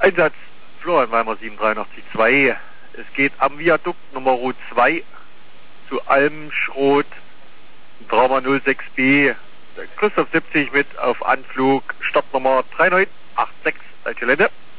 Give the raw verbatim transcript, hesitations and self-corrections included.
Einsatz Florian Weimer sieben drei acht zwei. Es geht am Viadukt Nummer zwei zu Almschroth, Trauma null sechs B. Der Christoph siebzig mit auf Anflug, Startnummer drei neun acht sechs, Deutsche Lände.